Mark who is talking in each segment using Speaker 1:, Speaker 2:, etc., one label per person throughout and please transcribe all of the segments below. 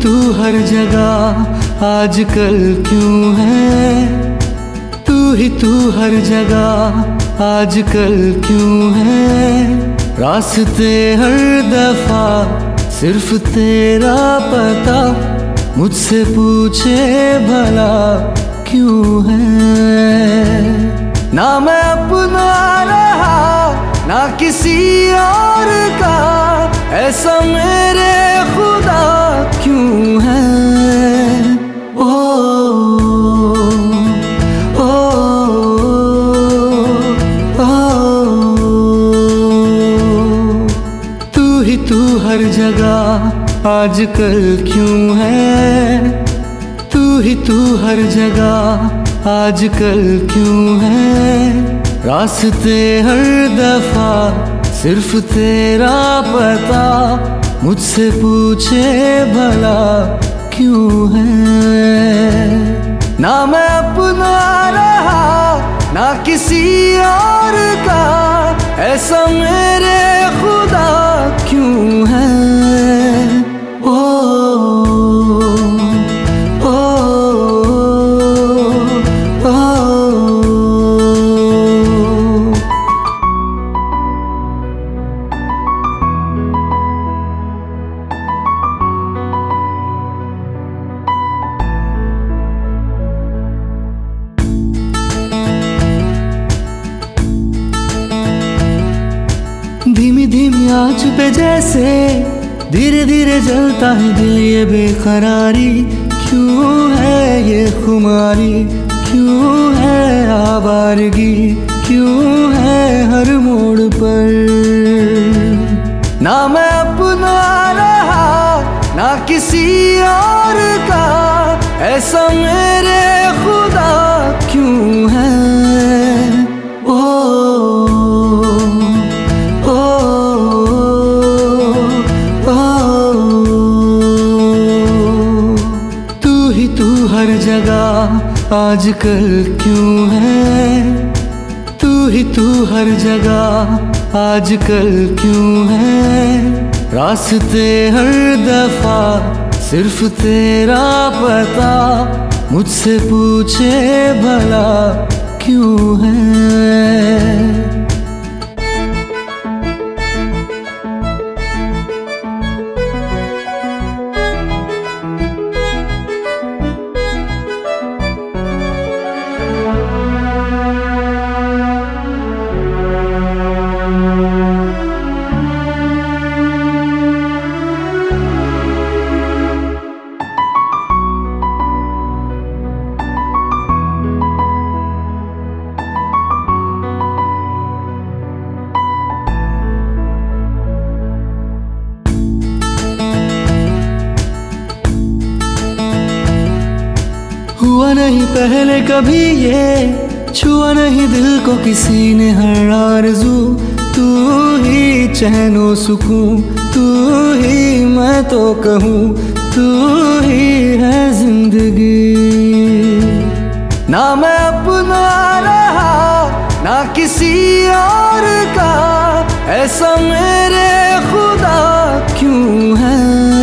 Speaker 1: तू हर जगह आजकल क्यों है, तू हर जगह आजकल क्यों है। रास्ते हर दफा सिर्फ तेरा पता, मुझसे पूछे भला क्यों है। ना मैं अपना रहा ना किसी और का, ऐसा मेरे खुदा क्यों है। ओ ओ तू हर जगह आजकल क्यों है, तू हर जगह आजकल क्यों है। रास्ते हर दफा सिर्फ तेरा पता, मुझसे पूछे भला क्यों है। ना मैं अपना रहा ना किसी और का, ऐसा मेरे खुदा क्यों है। ओ ओ ओ धीमी धीमी आँच पे जैसे धीरे धीरे जलता है दिल, ये बेकरारी क्यों है, ये खुमारी क्यों है, आवारगी क्यों है हर मोड़ पर। ना मैं अपना रहा ना किसी और का, ऐसा मेरे खुदा क्यों है। तू हर जगह आजकल क्यों है, तू हर जगह आजकल क्यों है। रास्ते हर दफा सिर्फ तेरा पता, मुझसे पूछे भला क्यों है। हुआ नहीं पहले कभी ये, छुआ नहीं दिल को किसी ने हर आरज़ू। तू ही चैनो सुकून, तू ही मैं तो कहूँ, तू ही है जिंदगी। ना मैं अपना रहा ना किसी और का, ऐसा मेरे खुदा क्यों है।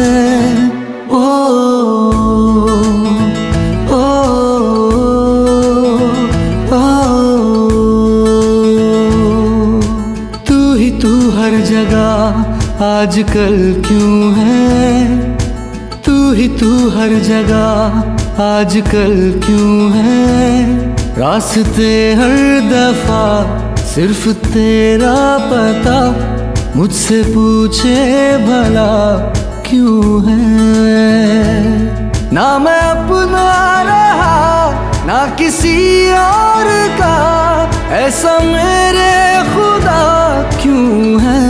Speaker 1: तू हर जगह आजकल क्यों है, तू हर जगह आजकल क्यों है। रास्ते हर दफा सिर्फ तेरा पता, मुझसे पूछे भला क्यों है। ना मैं अपना रहा ना किसी और का, ऐसा मेरे खुदा क्यों है।